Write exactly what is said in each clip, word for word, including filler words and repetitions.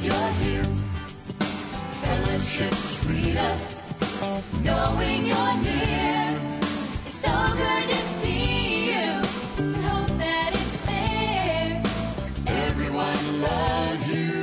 you're here. Fellowship's freedom, knowing you're near. It's so good to see you. Hope that it's there. Everyone loves you.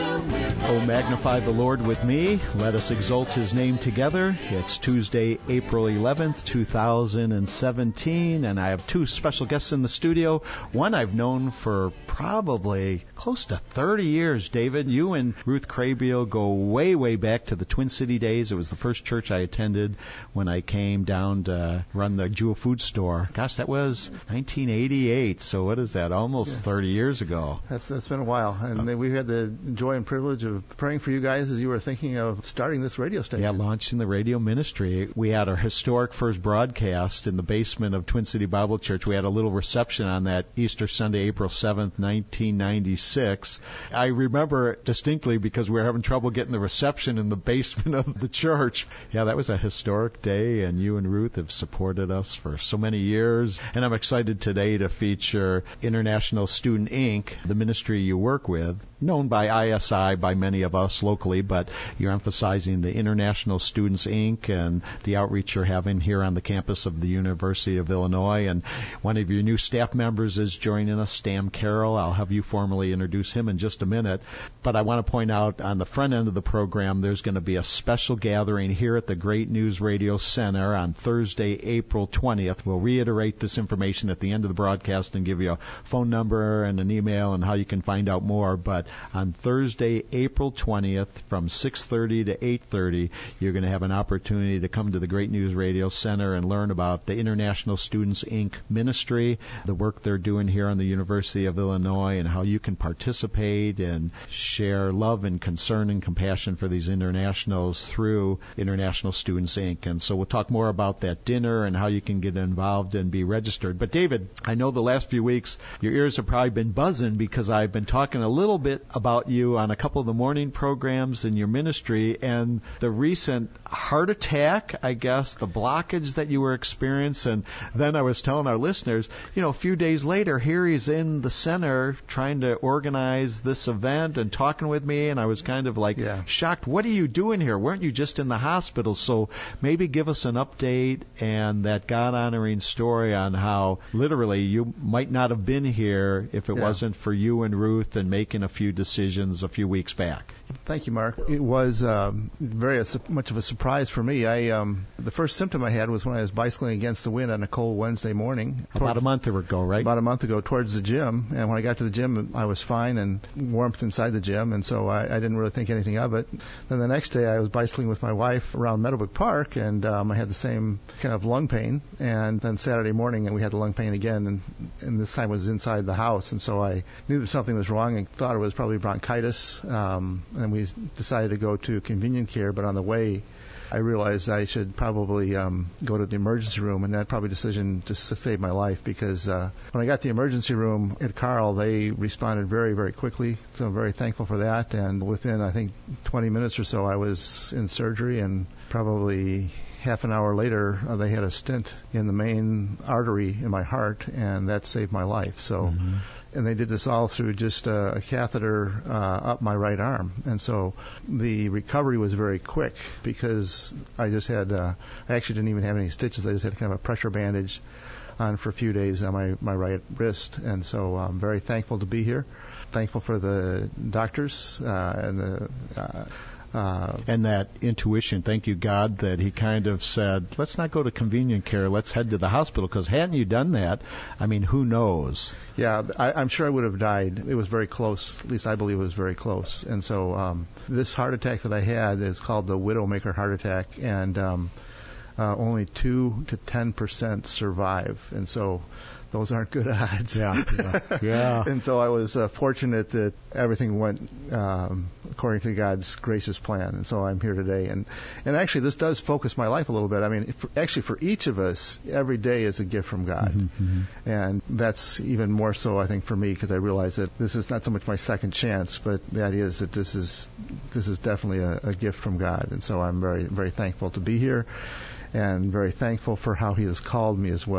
Oh, magnify the Lord with me. Let us exalt His name together. It's Tuesday, April eleventh, two thousand seventeen, and I have two special guests in the studio. One I've known for probably close to thirty years, David. You and Ruth Crabeel go way, way back to the Twin City days. It was the first church I attended when I came down to run the Jewel Food Store. Gosh, that was nineteen eighty-eight, so what is that, almost yeah. thirty years ago. That's That's been a while, and uh, we've had the joy and privilege of praying for you guys as you were thinking of starting this radio station. Yeah, launching the radio ministry. We had our historic first broadcast in the basement of Twin City Bible Church. We had a little reception on that Easter Sunday, April seventh, nineteen ninety-six. I remember it distinctly because we were having trouble getting the reception in the basement of the church. Yeah, that was a historic day, and you and Ruth have supported us for so many years. And I'm excited today to feature International Student Incorporated, the ministry you work with, known by I S I, by many of us locally, but you're emphasizing the International Students Incorporated and the outreach you're having here on the campus of the University of Illinois. And one of your new staff members is joining us, Stam Carroll. I'll have you formally introduce him in just a minute. But I want to point out on the front end of the program, there's going to be a special gathering here at the Great News Radio Center on Thursday, April twentieth. We'll reiterate this information at the end of the broadcast and give you a phone number and an email and how you can find out more. But on Thursday, April twentieth, from six thirty to eight thirty, you're going to have an opportunity to come to the Great News Radio Center and learn about the International Students Incorporated ministry, the work they're doing here on the University of Illinois, and how you can participate and share love and concern and compassion for these internationals through International Students Incorporated. And so we'll talk more about that dinner and how you can get involved and be registered. But David, I know the last few weeks your ears have probably been buzzing because I've been talking a little bit about you on a couple of the morning programs in your ministry and the recent heart attack, I guess, the blockage that you were experiencing. Then I was telling our listeners, you know, a few days later, here he's in the center trying to organize this event and talking with me, and I was kind of like yeah. shocked. What are you doing here? Weren't you just in the hospital? So maybe give us an update and that God-honoring story on how literally you might not have been here if it yeah. wasn't for you and Ruth and making a few decisions a few weeks back. Thank you, Mark. It was um, very a, much of a surprise for me. I um, the first symptom I had was when I was bicycling against the wind on a cold Wednesday morning. About a month ago, right? About a month ago, towards the gym. And when I got to the gym, I was fine and warmth inside the gym, and so I, I didn't really think anything of it. Then the next day, I was bicycling with my wife around Meadowbrook Park, and um, I had the same kind of lung pain. And then Saturday morning, we had the lung pain again, and, and this time it was inside the house. And so I knew that something was wrong and thought it was probably bronchitis. Um, and we decided to go to convenient care, but on the way, I realized I should probably um, go to the emergency room, and that probably decision just to save my life because uh, when I got to the emergency room at Carl, they responded very, very quickly, so I'm very thankful for that. And within, I think, twenty minutes or so, I was in surgery, and probably half an hour later, uh, they had a stent in the main artery in my heart, and that saved my life. So. Mm-hmm. And they did this all through just a, a catheter uh, up my right arm. And so the recovery was very quick because I just had, uh, I actually didn't even have any stitches. I just had kind of a pressure bandage on for a few days on my, my right wrist. And so I'm very thankful to be here. Thankful for the doctors uh, and the... Uh, Uh, and that intuition, thank you, God, that he kind of said, let's not go to convenient care, let's head to the hospital, because hadn't you done that, I mean, who knows? Yeah, I, I'm sure I would have died. It was very close, at least I believe it was very close. And so um, this heart attack that I had is called the Widowmaker heart attack, and um, uh, only two to ten percent survive. And so those aren't good odds. Yeah, yeah. yeah. And so I was uh, fortunate that everything went um, according to God's gracious plan. And so I'm here today. And, and actually, this does focus my life a little bit. I mean, if, actually, for each of us, every day is a gift from God. Mm-hmm. And that's even more so, I think, for me, because I realize that this is not so much my second chance, but the idea is that this is this is definitely a, a gift from God. And so I'm very, very thankful to be here and very thankful for how he has called me as well.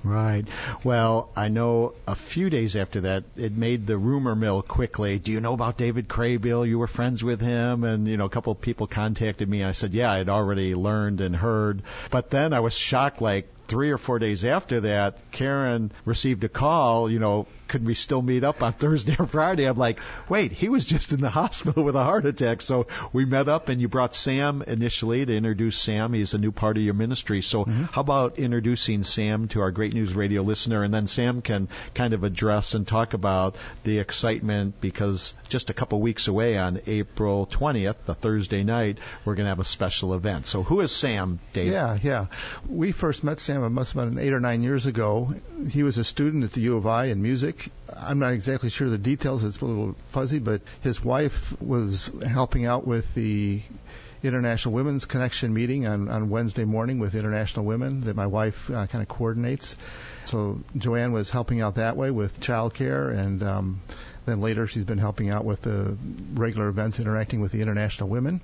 Right. Well, I know a few days after that, it made the rumor mill quickly. Do you know about David Craybill? You were friends with him. And, you know, a couple of people contacted me. I said, yeah, I had already learned and heard. But then I was shocked, like, three or four days after that, Karen received a call, you know, could we still meet up on Thursday or Friday? I'm like, wait, he was just in the hospital with a heart attack. So we met up, and you brought Sam initially to introduce Sam. He's a new part of your ministry. So mm-hmm. how about introducing Sam to our Great News Radio listener, and then Sam can kind of address and talk about the excitement, because just a couple weeks away on April twentieth, the Thursday night, we're going to have a special event. So who is Sam, Dave? Yeah, yeah. We first met Sam, it must have been eight or nine years ago. He was a student at the U of I in music. I'm not exactly sure the details. It's a little fuzzy, but his wife was helping out with the International Women's Connection meeting on, on Wednesday morning with International Women that my wife uh, kind of coordinates. So Joanne was helping out that way with childcare, and um, then later she's been helping out with the regular events interacting with the International Women.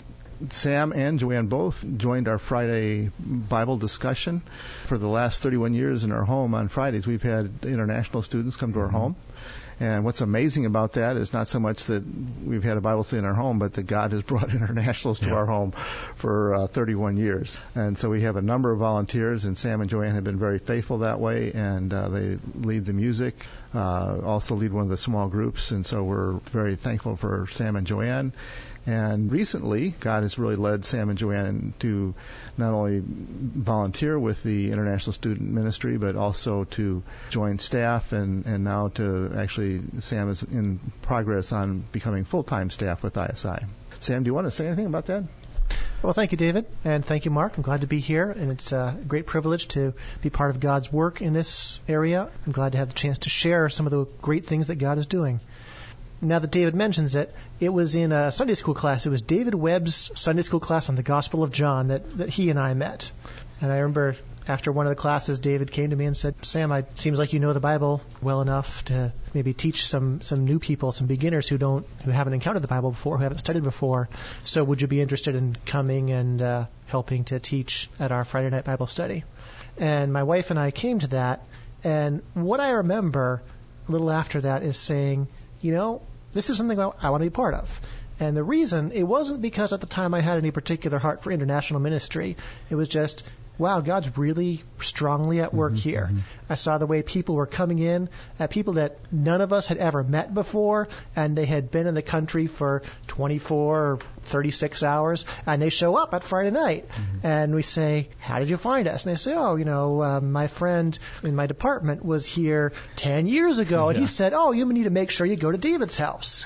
Sam and Joanne both joined our Friday Bible discussion. For the last thirty-one years in our home on Fridays, we've had international students come to our home. And what's amazing about that is not so much that we've had a Bible study in our home, but that God has brought internationals to yeah. our home for uh, thirty-one years. And so we have a number of volunteers, and Sam and Joanne have been very faithful that way, and uh, they lead the music, uh, also lead one of the small groups, and so we're very thankful for Sam and Joanne. And recently, God has really led Sam and Joanne to not only volunteer with the International Student Ministry, but also to join staff, and, and now to actually, Sam is in progress on becoming full-time staff with I S I. Sam, do you want to say anything about that? Well, thank you, David, and thank you, Mark. I'm glad to be here, and it's a great privilege to be part of God's work in this area. I'm glad to have the chance to share some of the great things that God is doing. Now that David mentions it, it was in a Sunday school class. It was David Webb's Sunday school class on the Gospel of John that, that he and I met. And I remember after one of the classes, David came to me and said, Sam, it seems like you know the Bible well enough to maybe teach some, some new people, some beginners who don't who haven't encountered the Bible before, who haven't studied before. So would you be interested in coming and uh, helping to teach at our Friday night Bible study? And my wife and I came to that. And what I remember a little after that is saying, you know, this is something I, I want to be part of. And the reason, it wasn't because at the time I had any particular heart for international ministry. It was just, wow, God's really strongly at work mm-hmm, here. Mm-hmm. I saw the way people were coming in, uh, people that none of us had ever met before, and they had been in the country for twenty-four or thirty-six hours, and they show up at Friday night. Mm-hmm. And we say, how did you find us? And they say, oh, you know, uh, my friend in my department was here ten years ago, yeah. and he said, oh, you need to make sure you go to David's house.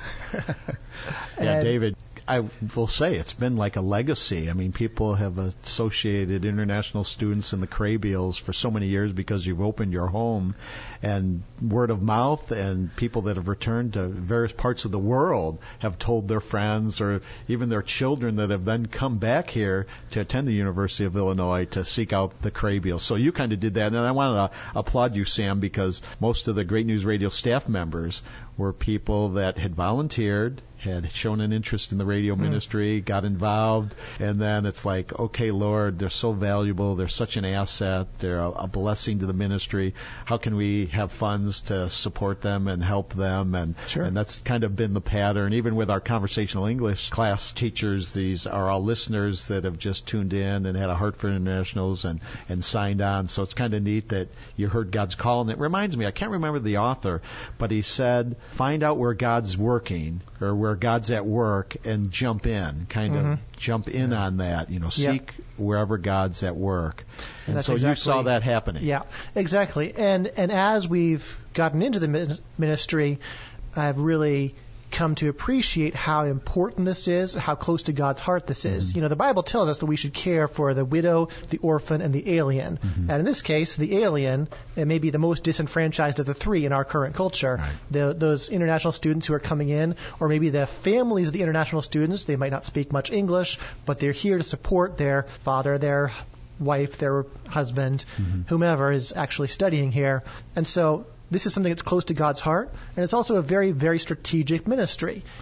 Yeah, David, I will say it's been like a legacy. I mean, people have associated international students and the Craybills for so many years because you've opened your home, and word of mouth, and people that have returned to various parts of the world have told their friends or even their children that have then come back here to attend the University of Illinois to seek out the Craybills. So you kind of did that, and I want to applaud you, Sam, because most of the Great News Radio staff members were people that had volunteered, had shown an interest in the radio mm. ministry, got involved, and then it's like, okay, Lord, they're so valuable, they're such an asset, they're a, a blessing to the ministry. How can we have funds to support them and help them? And, sure. and that's kind of been the pattern. Even with our conversational English class teachers, these are all listeners that have just tuned in and had a heart for internationals and, and signed on. So it's kind of neat that you heard God's call. And it reminds me, I can't remember the author, but he said, find out where God's working or where God's at work and jump in, kind mm-hmm. of jump in yeah. on that, you know, seek yeah. wherever God's at work. And, and so exactly, you saw that happening. Yeah, exactly. And and as we've gotten into the ministry, I've really come to appreciate how important this is, how close to God's heart this is. Mm-hmm. You know, the Bible tells us that we should care for the widow, the orphan, and the alien. Mm-hmm. And in this case, the alien it may be the most disenfranchised of the three in our current culture. Right. The, those international students who are coming in, or maybe the families of the international students, they might not speak much English, but they're here to support their father, their wife, their husband, mm-hmm. whomever is actually studying here. And so this is something that's close to God's heart, and it's also a very, very strategic ministry.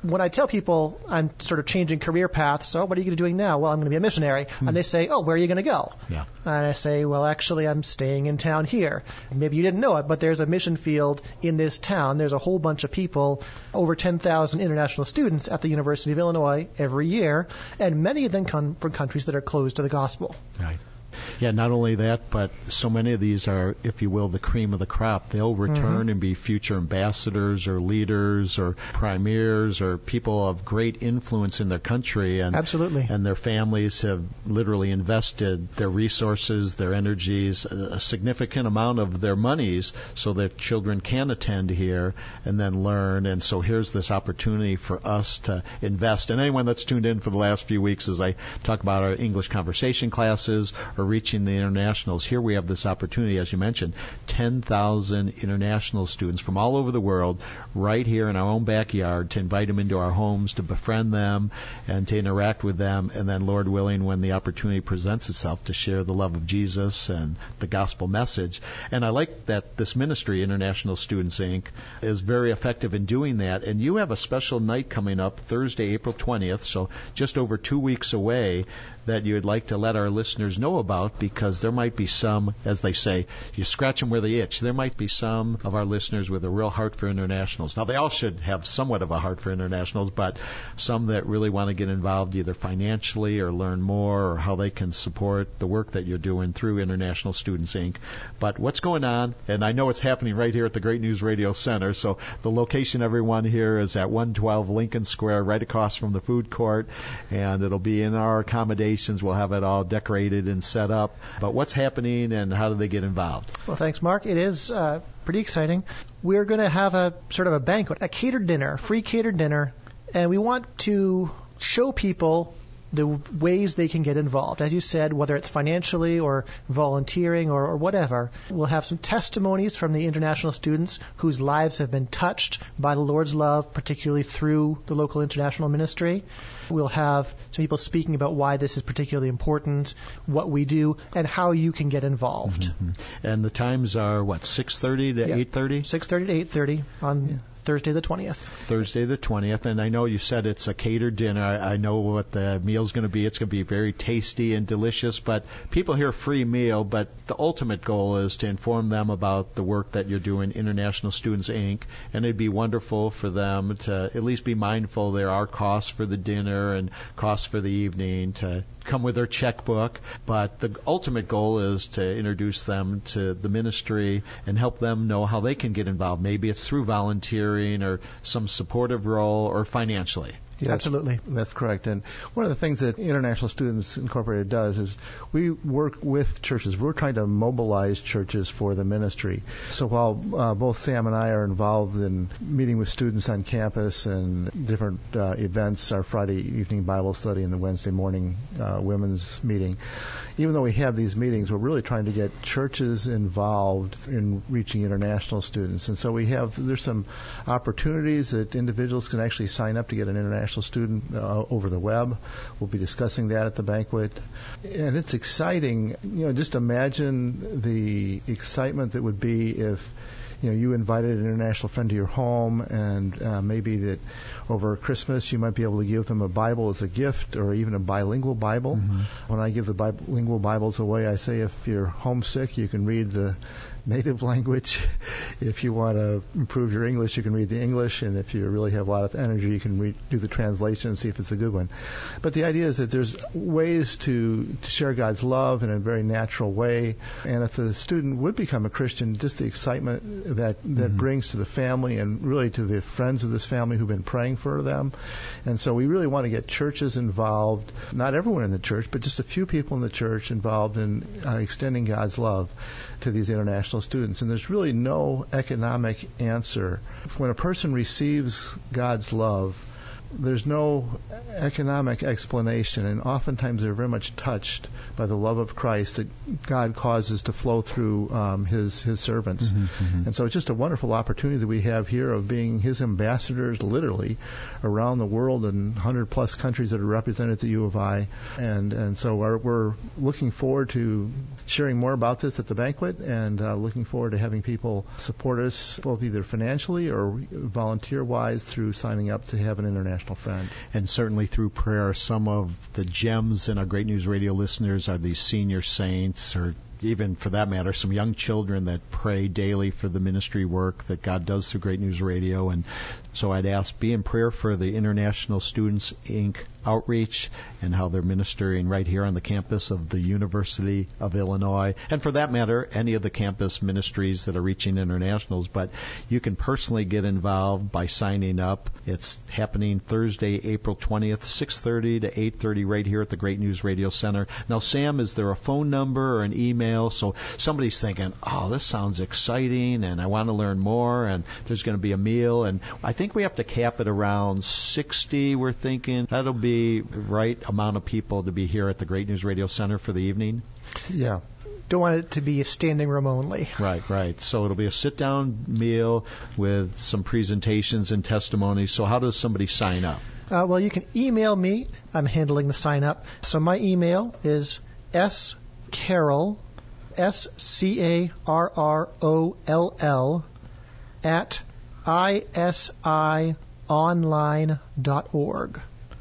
when I tell people I'm sort of changing career paths, so what are you going to be doing now? Well, I'm going to be a missionary. Hmm. And they say, oh, where are you going to go? Yeah. And I say, well, actually, I'm staying in town here. Maybe you didn't know it, but there's a mission field in this town. There's a whole bunch of people, over ten thousand international students at the University of Illinois every year, and many of them come from countries that are closed to the gospel. Right. Yeah, not only that, but so many of these are, if you will, the cream of the crop. They'll return mm-hmm. and be future ambassadors or leaders or premiers or people of great influence in their country. And, Absolutely. And their families have literally invested their resources, their energies, a significant amount of their monies so that children can attend here and then learn. And so here's this opportunity for us to invest. And anyone that's tuned in for the last few weeks as I talk about our English conversation classes or reaching the internationals, here we have this opportunity, as you mentioned, ten thousand international students from all over the world right here in our own backyard to invite them into our homes, to befriend them and to interact with them, and then, Lord willing, when the opportunity presents itself, to share the love of Jesus and the gospel message. And I like that this ministry, International Students, Incorporated, is very effective in doing that. And you have a special night coming up Thursday, April twentieth, so just over two weeks away, that you would like to let our listeners know about, because there might be some, as they say, you scratch them where they itch. There might be some of our listeners with a real heart for internationals. Now, they all should have somewhat of a heart for internationals, but some that really want to get involved either financially or learn more or how they can support the work that you're doing through International Students, Incorporated. But what's going on, and I know it's happening right here at the Great News Radio Center, so the location, everyone, here is at one twelve Lincoln Square, right across from the food court, and it'll be in our accommodations. We'll have it all decorated and set up. But what's happening and how do they get involved? Well, thanks, Mark. It is uh, pretty exciting. We're going to have a sort of a banquet, a catered dinner, free catered dinner, and we want to show people the ways they can get involved. As you said, whether it's financially or volunteering or, or whatever, we'll have some testimonies from the international students whose lives have been touched by the Lord's love, particularly through the local international ministry. We'll have some people speaking about why this is particularly important, what we do, and how you can get involved. Mm-hmm. And the times are, what, six thirty to yeah. eight thirty? six thirty to eight thirty on yeah. Thursday the twentieth. Thursday the twentieth, and I know you said it's a catered dinner. I know what the meal's going to be. It's going to be very tasty and delicious, but people hear free meal, but the ultimate goal is to inform them about the work that you're doing, International Students, Incorporated, and it'd be wonderful for them to at least be mindful there are costs for the dinner and costs for the evening, to come with their checkbook, but the ultimate goal is to introduce them to the ministry and help them know how they can get involved. Maybe it's through volunteering or some supportive role or financially. Yeah, absolutely. That's correct. And one of the things that International Students Incorporated does is we work with churches. We're trying to mobilize churches for the ministry. So while uh, both Sam and I are involved in meeting with students on campus and different uh, events, our Friday evening Bible study and the Wednesday morning uh, women's meeting, even though we have these meetings, we're really trying to get churches involved in reaching international students. And so we have, there's some opportunities that individuals can actually sign up to get an international student uh, over the web. We'll be discussing that at the banquet. And it's exciting. You know, just imagine the excitement that would be if you know, you invited an international friend to your home, and uh, maybe that over Christmas you might be able to give them a Bible as a gift, or even a bilingual Bible. Mm-hmm. When I give the bilingual Bibles away, I say if you're homesick, you can read the native language. If you want to improve your English, you can read the English, and if you really have a lot of energy, you can read, do the translation and see if it's a good one. But the idea is that there's ways to, to share God's love in a very natural way, and if the student would become a Christian, just the excitement that that mm-hmm. brings to the family and really to the friends of this family who've been praying for them. And so we really want to get churches involved, not everyone in the church, but just a few people in the church involved in uh, extending God's love to these international students. And there's really no economic answer. When a person receives God's love, there's no economic explanation, and oftentimes they're very much touched by the love of Christ that God causes to flow through um, His His servants. Mm-hmm, mm-hmm. And so it's just a wonderful opportunity that we have here of being His ambassadors, literally, around the world in one hundred plus countries that are represented at the U of I. And and so we're, we're looking forward to sharing more about this at the banquet, and uh, looking forward to having people support us both either financially or volunteer-wise through signing up to have an international friend. And certainly through prayer. Some of the gems in our Great News Radio listeners are these senior saints, or even for that matter, some young children that pray daily for the ministry work that God does through Great News Radio. And so I'd ask, be in prayer for the International Students, Incorporated outreach and how they're ministering right here on the campus of the University of Illinois. And for that matter, any of the campus ministries that are reaching internationals. But you can personally get involved by signing up. It's happening Thursday, April twentieth, six thirty to eight thirty right here at the Great News Radio Center. Now, Sam, is there a phone number or an email? So somebody's thinking, oh, this sounds exciting and I want to learn more, and there's going to be a meal. And I think we have to cap it around sixty, we're thinking. That'll be right amount of people to be here at the Great News Radio Center for the evening? Yeah. Don't want it to be a standing room only. Right, right. So it'll be a sit-down meal with some presentations and testimonies. So how does somebody sign up? Uh, well, you can email me. I'm handling the sign up. So my email is scarroll, S C A R R O L L, at I S I online dot org.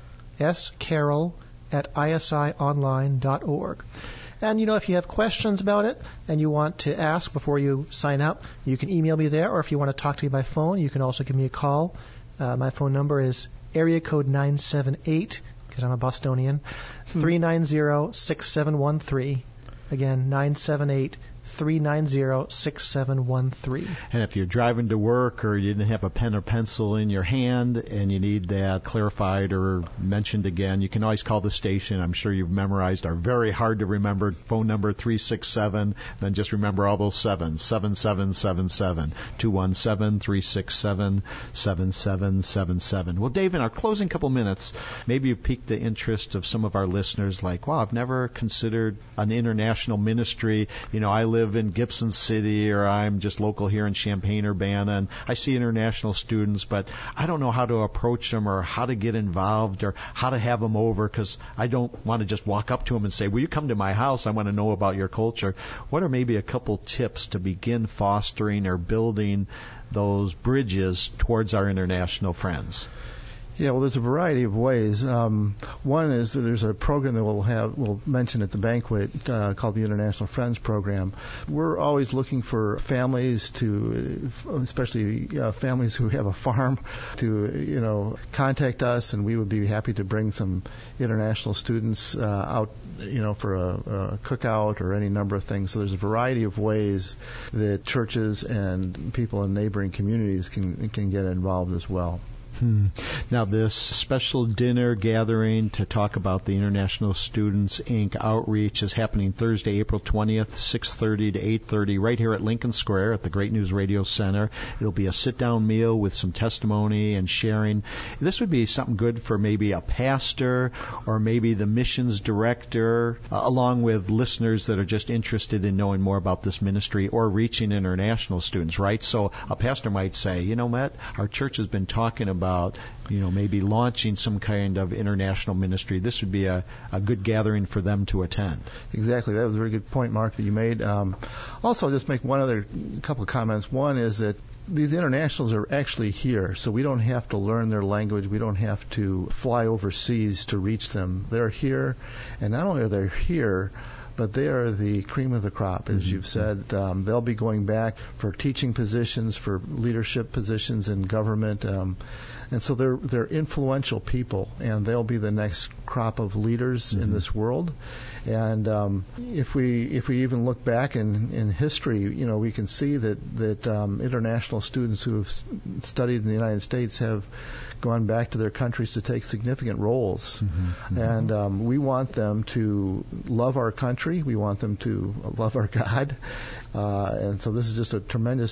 scarroll at I S I online dot org. And, you know, if you have questions about it and you want to ask before you sign up, you can email me there. Or if you want to talk to me by phone, you can also give me a call. Uh, my phone number is area code nine seven eight, because I'm a Bostonian, three nine zero, six seven one three. Again, nine seven eight, three nine zero, six seven one three. And if you're driving to work or you didn't have a pen or pencil in your hand and you need that clarified or mentioned again, you can always call the station. I'm sure you've memorized our very hard to remember phone number, three six seven. Then just remember all those sevens, seven seven seven seven, two one seven, three six seven, seven seven seven seven. Well, Dave, in our closing couple minutes, maybe you've piqued the interest of some of our listeners like, wow, I've never considered an international ministry. You know, I live in Gibson City, or I'm just local here in Champaign-Urbana, and I see international students, but I don't know how to approach them or how to get involved or how to have them over, because I don't want to just walk up to them and say, will you come to my house? I want to know about your culture. What are maybe a couple tips to begin fostering or building those bridges towards our international friends? Yeah, well, there's a variety of ways. Um, one is that there's a program that we'll have, we'll mention at the banquet uh, called the International Friends Program. We're always looking for families to, especially uh, families who have a farm, to you know contact us, and we would be happy to bring some international students uh, out, you know, for a, a cookout or any number of things. So there's a variety of ways that churches and people in neighboring communities can can get involved as well. Hmm. Now, this special dinner gathering to talk about the International Students, Incorporated outreach is happening Thursday, April twentieth, six thirty to eight thirty, right here at Lincoln Square at the Great News Radio Center. It'll be a sit-down meal with some testimony and sharing. This would be something good for maybe a pastor or maybe the missions director, uh, along with listeners that are just interested in knowing more about this ministry or reaching international students, right? So a pastor might say, you know, Matt, our church has been talking about About, you know, maybe launching some kind of international ministry. This would be a, a good gathering for them to attend. Exactly. That was a very good point, Mark, that you made. Um, also, I'll just make one other couple of comments. One is that these internationals are actually here, so we don't have to learn their language. We don't have to fly overseas to reach them. They're here, and not only are they here, but they are the cream of the crop, as mm-hmm. you've said. Um, they'll be going back for teaching positions, for leadership positions in government. Um, and so they're they're influential people, and they'll be the next crop of leaders mm-hmm. in this world. And um, if we if we even look back in, in history, you know, we can see that that um, international students who have studied in the United States have gone back to their countries to take significant roles. Mm-hmm. And um, we want them to love our country. We want them to love our God. Uh, and so this is just a tremendous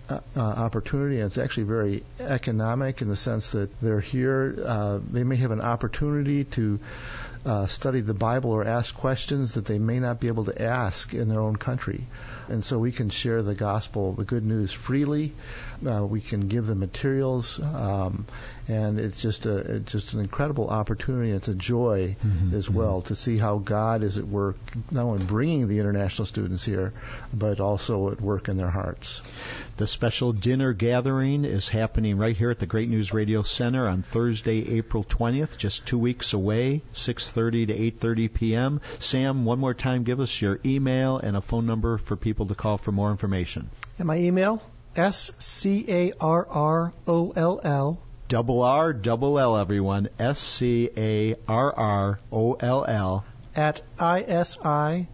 uh, uh, opportunity, and it's actually very economic in the sense that they're here. Uh, they may have an opportunity to uh, study the Bible or ask questions that they may not be able to ask in their own country. And so we can share the gospel, the good news, freely. Uh, we can give them materials, um, and it's just a it's just an incredible opportunity. It's a joy mm-hmm, as well mm-hmm. to see how God is at work, not only bringing the international students here, but also at work in their hearts. The special dinner gathering is happening right here at the Great News Radio Center on Thursday, April twentieth, just two weeks away, six thirty to eight thirty p.m. Sam, one more time, give us your email and a phone number for people to call for more information. And my email, S C A R R O L L. Double R, double L, everyone. S C A R R O L L. At I S I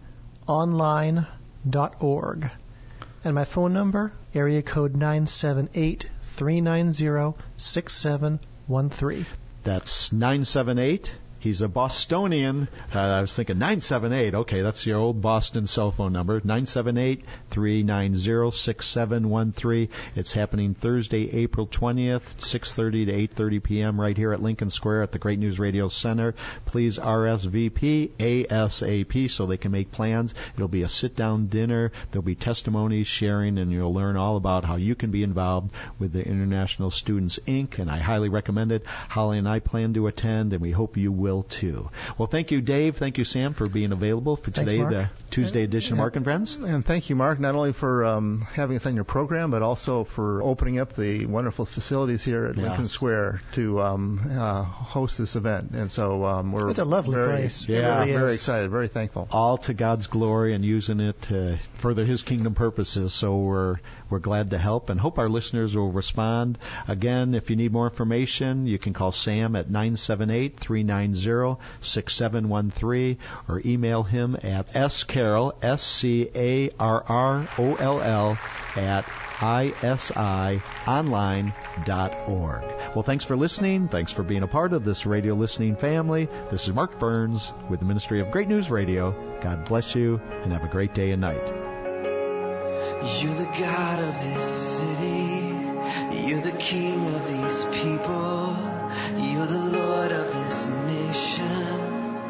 online dot org. And my phone number, area code nine seven eight, three nine zero, six seven one three. That's nine seven eight. He's a Bostonian. Uh, I was thinking nine seven eight. Okay, that's your old Boston cell phone number. nine seven eight, three nine zero, six seven one three. It's happening Thursday, April twentieth, six thirty to eight thirty p.m. right here at Lincoln Square at the Great News Radio Center. Please R S V P ASAP so they can make plans. It'll be a sit-down dinner. There'll be testimonies, sharing, and you'll learn all about how you can be involved with the International Students, Incorporated. And I highly recommend it. Holly and I plan to attend, and we hope you will too. Well, thank you, Dave. Thank you, Sam, for being available for today, Thanks, the Tuesday edition of Mark and Friends. And thank you, Mark, not only for um, having us on your program, but also for opening up the wonderful facilities here at yes. Lincoln Square to um, uh, host this event. And so um, we're it's a lovely very, place. Yeah, really very is. excited, very thankful. All to God's glory and using it to further His kingdom purposes. So we're we're glad to help and hope our listeners will respond. Again, if you need more information, you can call Sam at nine seven eight, three nine zero, six seven one three or email him at scarroll, S C A R R O L L, at I S I online dot org. Well, thanks for listening. Thanks for being a part of this radio listening family. This is Mark Burns with the Ministry of Great News Radio. God bless you, and have a great day and night. You're the God of this city. You're the King of these people. You're the Lord of this nation.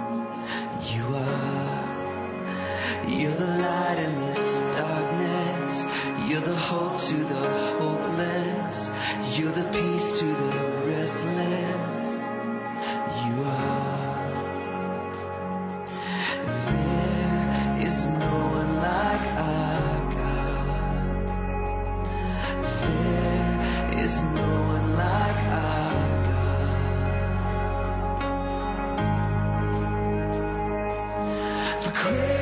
You are. You're the light in this darkness. You're the hope to the hopeless. You're the peace to the restless. You are. There is no one like our God. There is no one like our God. For great